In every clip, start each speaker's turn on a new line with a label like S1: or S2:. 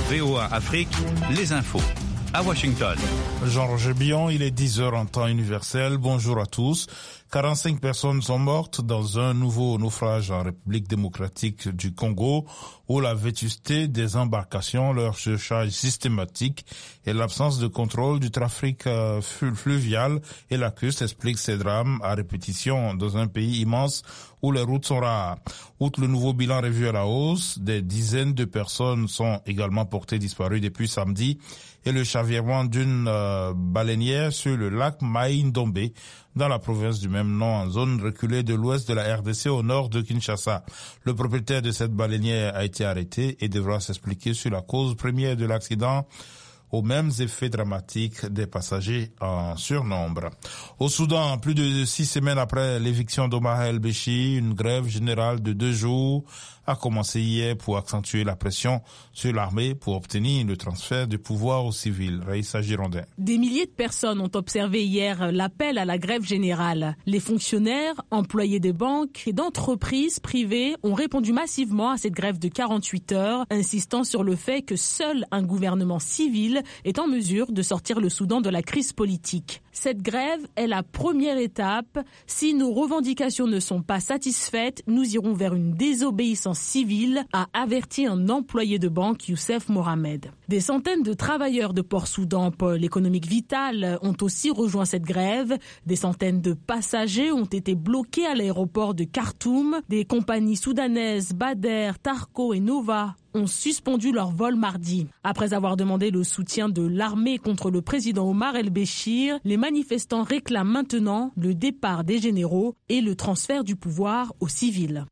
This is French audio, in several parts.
S1: VOA Afrique, les infos. À Washington.
S2: Jean-Roger Billon, il est 10h en temps universel. Bonjour à tous. 45 personnes sont mortes dans un nouveau naufrage en République démocratique du Congo où la vétusté des embarcations, leur surcharge systématique et l'absence de contrôle du trafic fluvial et la côte expliquent ces drames à répétition dans un pays immense où les routes sont rares. Outre le nouveau bilan revu à la hausse, des dizaines de personnes sont également portées disparues depuis samedi et le chavirement d'une baleinière sur le lac Mai-Ndombe dans la province du même nom, en zone reculée de l'ouest de la RDC au nord de Kinshasa. Le propriétaire de cette baleinière a été arrêté et devra s'expliquer sur la cause première de l'accident, aux mêmes effets dramatiques des passagers en surnombre. Au Soudan, plus de 6 semaines après l'éviction d'Omar el-Béchir, une grève générale de 2 jours a commencé hier pour accentuer la pression sur l'armée pour obtenir le transfert du pouvoir aux civils. Raïssa Girondin.
S3: Des milliers de personnes ont observé hier l'appel à la grève générale. Les fonctionnaires, employés des banques et d'entreprises privées ont répondu massivement à cette grève de 48 heures, insistant sur le fait que seul un gouvernement civil est en mesure de sortir le Soudan de la crise politique. Cette grève est la première étape. Si nos revendications ne sont pas satisfaites, nous irons vers une désobéissance civile, a averti un employé de banque, Youssef Mohamed. Des centaines de travailleurs de Port-Soudan, pôle économique vital, ont aussi rejoint cette grève. Des centaines de passagers ont été bloqués à l'aéroport de Khartoum. Des compagnies soudanaises, Bader, Tarco et Nova ont suspendu leur vol mardi. Après avoir demandé le soutien de l'armée contre le président Omar el-Béchir, les manifestants réclament maintenant le départ des généraux et le transfert du pouvoir aux civils.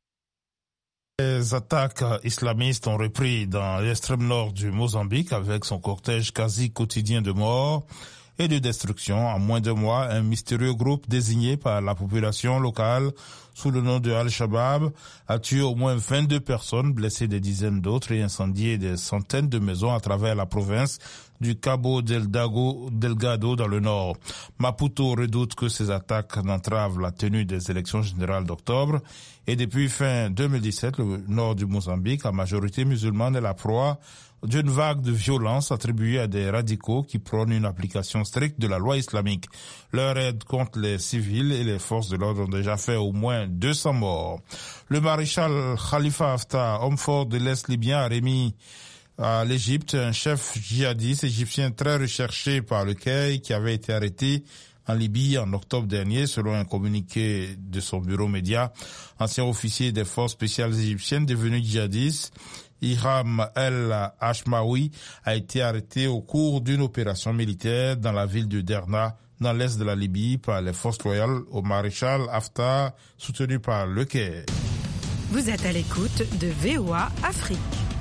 S2: Les attaques islamistes ont repris dans l'extrême nord du Mozambique avec son cortège quasi quotidien de morts et de destruction. En moins de mois, un mystérieux groupe désigné par la population locale sous le nom de Al-Shabaab a tué au moins 22 personnes, blessé des dizaines d'autres et incendié des centaines de maisons à travers la province du Cabo Delgado dans le nord. Maputo redoute que ces attaques n'entravent la tenue des élections générales d'octobre et depuis fin 2017, le nord du Mozambique, à majorité musulmane, est la proie d'une vague de violence attribuée à des radicaux qui prônent une application stricte de la loi islamique. Leur aide contre les civils et les forces de l'ordre ont déjà fait au moins 200 morts. Le maréchal Khalifa Haftar, homme fort de l'Est libyen, a remis à l'Égypte un chef djihadiste égyptien très recherché par le Caire qui avait été arrêté en Libye en octobre dernier, selon un communiqué de son bureau média. Ancien officier des forces spéciales égyptiennes devenu djihadiste, Ihram el-Hashmawi a été arrêté au cours d'une opération militaire dans la ville de Derna, dans l'est de la Libye, par les forces loyales au maréchal Haftar, soutenu par le Caire.
S4: Vous êtes à l'écoute de VOA Afrique.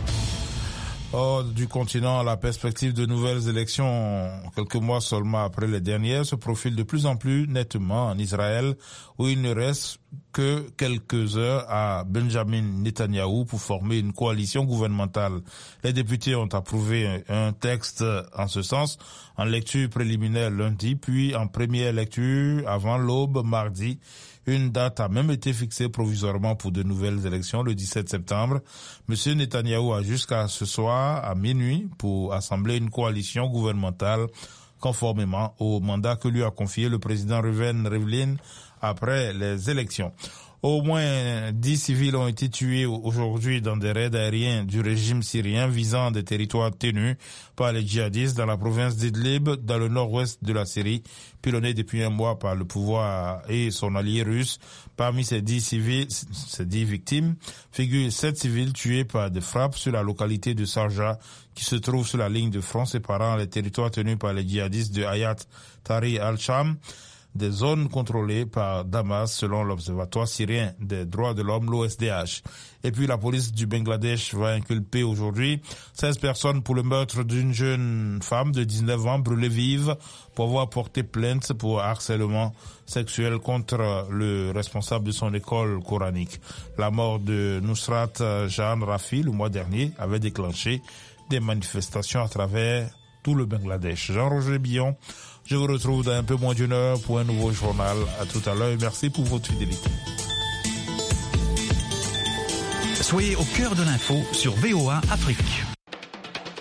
S2: Hors du continent, la perspective de nouvelles élections, quelques mois seulement après les dernières, se profile de plus en plus nettement en Israël, où il ne reste que quelques heures à Benjamin Netanyahou pour former une coalition gouvernementale. Les députés ont approuvé un texte en ce sens, en lecture préliminaire lundi, puis en première lecture avant l'aube mardi. Une date a même été fixée provisoirement pour de nouvelles élections le 17 septembre. Monsieur Netanyahou a jusqu'à ce soir à minuit pour assembler une coalition gouvernementale conformément au mandat que lui a confié le président Reuven Rivlin après les élections. Au moins 10 civils ont été tués aujourd'hui dans des raids aériens du régime syrien visant des territoires tenus par les djihadistes dans la province d'Idlib, dans le nord-ouest de la Syrie, pilonné depuis un mois par le pouvoir et son allié russe. Parmi ces 10 victimes, figurent 7 civils tués par des frappes sur la localité de Sarja, qui se trouve sur la ligne de front séparant les territoires tenus par les djihadistes de Hayat Tahrir al-Sham des zones contrôlées par Damas, selon l'Observatoire syrien des droits de l'homme, l'OSDH. Et puis la police du Bangladesh va inculper aujourd'hui 16 personnes pour le meurtre d'une jeune femme de 19 ans brûlée vive pour avoir porté plainte pour harcèlement sexuel contre le responsable de son école coranique. La mort de Nusrat Jahan Rafi le mois dernier avait déclenché des manifestations à travers tout le Bangladesh. Jean-Roger Billon, je vous retrouve dans un peu moins d'une heure pour un nouveau journal. À tout à l'heure et merci pour votre fidélité.
S1: Soyez au cœur de l'info sur VOA Afrique.